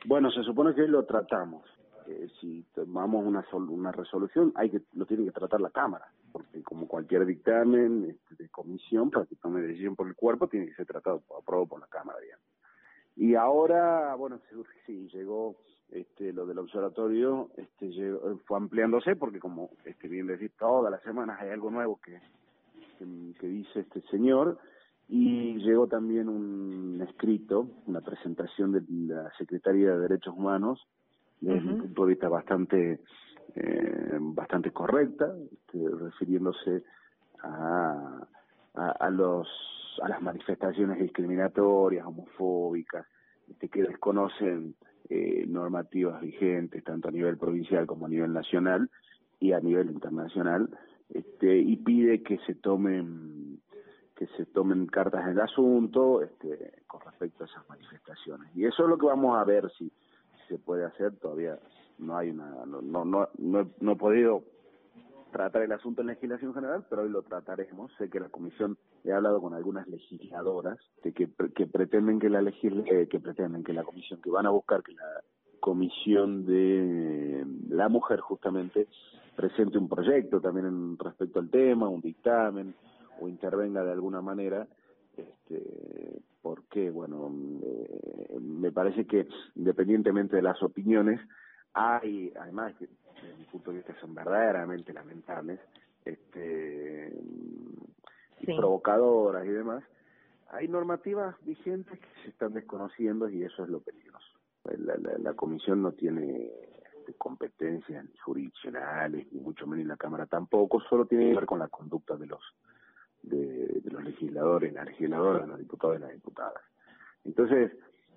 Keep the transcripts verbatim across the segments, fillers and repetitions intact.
Bueno, se supone que hoy lo tratamos. Eh, si tomamos una sol- una resolución, hay que lo tiene que tratar la Cámara, porque como cualquier dictamen este, de comisión, para que tome decisión por el cuerpo, tiene que ser tratado, aprobado por la Cámara, digamos. Y ahora, bueno, sí, sí, llegó este, lo del observatorio, este, llegó, fue ampliándose, porque como este, bien decir, todas las semanas hay algo nuevo que, que, que dice este señor, y llegó también un escrito, una presentación de la Secretaría de Derechos Humanos, desde mi Ujú. punto de vista bastante eh, bastante correcta, este, refiriéndose a, a, a los a las manifestaciones discriminatorias, homofóbicas, este, que desconocen eh, normativas vigentes tanto a nivel provincial como a nivel nacional y a nivel internacional, este, y pide que se tomen que se tomen cartas en el asunto este, con respecto a esas manifestaciones. Y eso es lo que vamos a ver si se puede hacer. Todavía no hay una no no no no, he, no he podido tratar el asunto en legislación general, pero hoy lo trataremos. Sé que la comisión, he hablado con algunas legisladoras de que que pretenden que la legisl eh, que pretenden que la comisión, que van a buscar que la comisión de la mujer justamente presente un proyecto también en respecto al tema, un dictamen, o intervenga de alguna manera, este, porque, bueno, eh, me parece que independientemente de las opiniones, hay, además, que desde mi punto de vista son verdaderamente lamentables, este, y Sí. provocadoras y demás, hay normativas vigentes que se están desconociendo y eso es lo peligroso. La, la, la comisión no tiene este, competencias ni jurisdiccionales, ni mucho menos la Cámara tampoco, solo tiene que ver con la conducta de los de, de los legisladores, las legisladoras, los diputados y las diputadas. Entonces,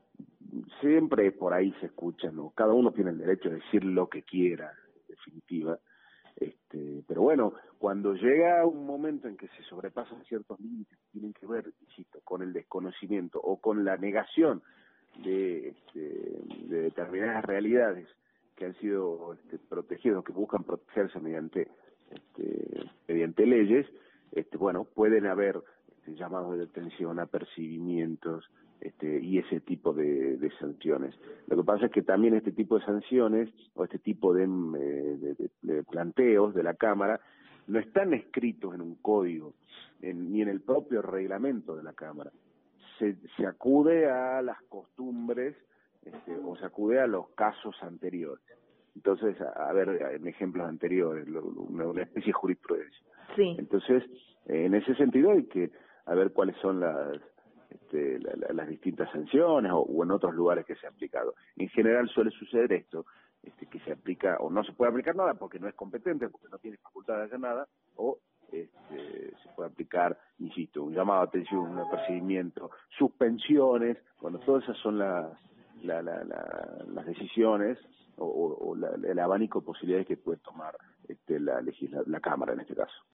siempre por ahí se escucha, ¿no? Cada uno tiene el derecho a decir lo que quiera, en definitiva. Este, pero bueno, cuando llega un momento en que se sobrepasan ciertos límites que tienen que ver, insisto, con el desconocimiento o con la negación de, este, de determinadas realidades que han sido este, protegidos, que buscan protegerse mediante este, mediante leyes, este, bueno, pueden haber este, llamados de atención, apercibimientos, este, y ese tipo de, de sanciones. Lo que pasa es que también este tipo de sanciones o este tipo de, de, de, de planteos de la Cámara no están escritos en un código, en, ni en el propio reglamento de la Cámara. Se, se acude a las costumbres este, o se acude a los casos anteriores. Entonces, a, a ver, en ejemplos anteriores, lo, una, una especie de jurisprudencia. Sí. Entonces, eh, en ese sentido hay que a ver cuáles son las este, la, la, las distintas sanciones o, o en otros lugares que se ha aplicado. En general suele suceder esto, este, que se aplica o no se puede aplicar nada porque no es competente, porque no tiene facultad de hacer nada, o este, se puede aplicar, insisto, un llamado de atención, un apercibimiento, suspensiones, bueno, todas esas son las la, la, la, las decisiones o, o, o la, el abanico de posibilidades que puede tomar este, la, legisla, la Cámara en este caso.